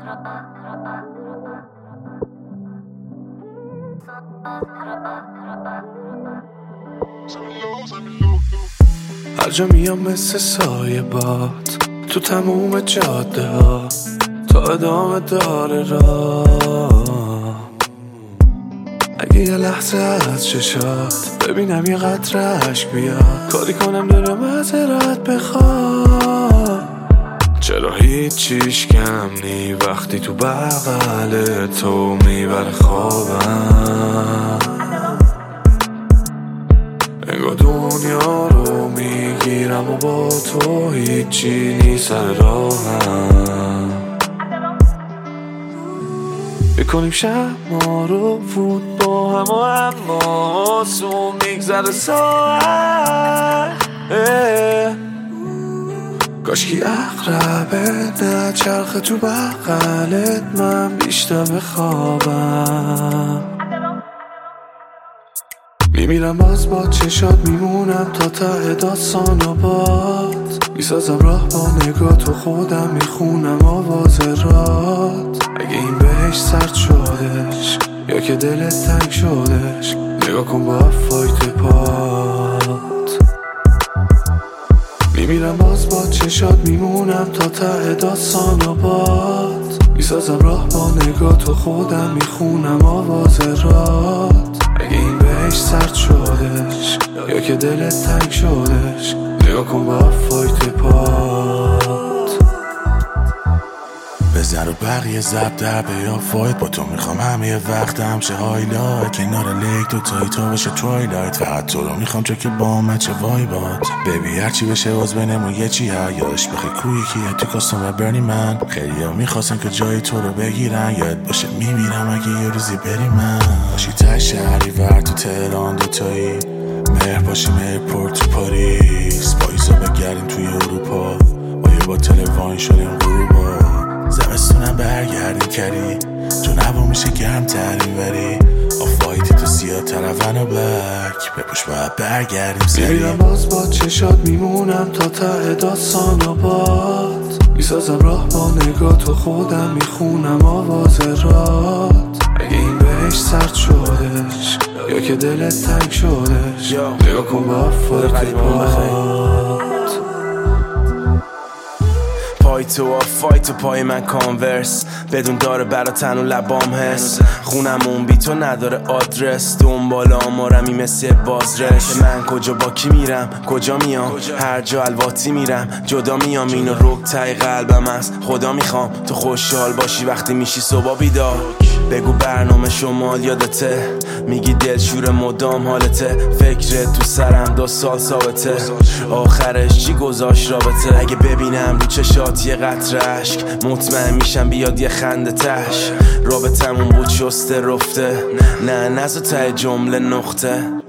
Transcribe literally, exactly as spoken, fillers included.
هر جا میام مثل سایه باد تو تموم جاده ها تا ادامه داره را. اگه یه لحظه از چشات ببینم یه قطره عشق بیاد، کاری کنم دلم معذرت بخواد. چرا هیچیش کم نی وقتی تو بغل تو میبره خوابم. انگار دنیا رو میگیرم و با تو هیچی نیست سر راهم. بکنیم شب ما رو فوت با هم و اما آسون میگذره ساعت. کاشکی اقربه نه چرخه تو بغلت من بیشتر بخوابم. میمیرم باز با چشات میمونم تا ته داستان و باد. میسازم راه با نگاه تو خودم میخونم آواز رات. اگه این بهش سرد شدش یا که دلت تنگ شدش نگاه کن با فایت پات. میمیرم باز با چشات میمونم تا ته داستان و باد. میسازم راه با نگاه تو خودم میخونم آواز رات. اگه این بهش سرد شدش یا که دلت تنگ شدش نگاه کن با فایت پات. بزن رو بقیه زب در به یا فایت با تو میخوام همه وقتم شه هایلایت. کنار لیک دو تایی تو بشه توایلایت. فقط تو رو میخوام چه که با من چه وایبات. ببی هرچی بشه باز بینمون یه چی ها یادش بخی کوی کیه تو کاستوم برنی من. خیلی ها میخواستن که جای تو رو بگیرن یاد باشه میمیرم اگه یه روزی بری من. باشی تای شهری ور تو تهران دوتایی مهر باشیم ایرپورت تو پاریس. پاییزا بگردیم توی اروپا با یه باتل واین شدیم غروبا. زمستونم برگردیم کری چون هوا میشه گرم ترین وری آفایتی تو سیاه ترون و بلک بپوش باید برگردیم سری. میمیرم باز با چشات میمونم تا ته داستان و باد. میسازم راه با نگاه تو خودم میخونم آواز رات. اگه این بهش سرد شدش یا که دلت تنگ شدش نگاه کن با فایت پات. پای تو آفایت و پای من کانورس بدون داره برا تن و لبام هست. خونمون بی تو نداره آدرس دنبال آمارمی مثل بازرش. من کجا با کی میرم کجا میام هر جا الواتی میرم جدا میام. اینو رک تای قلبم است خدا میخوام تو خوشحال باشی وقتی میشی صبح بیدار. بگو برنامه شمال یادته میگی دلشور مدام حالته. فکرت تو سرم دو سال ثابته آخرش چی گذاشت رابطه. اگه ببینم رو چشات یه قطره عشق مطمئن میشم بیاد یه خنده تش. رابطمون بود شسته رفته نه نزو ته جمله نقطه.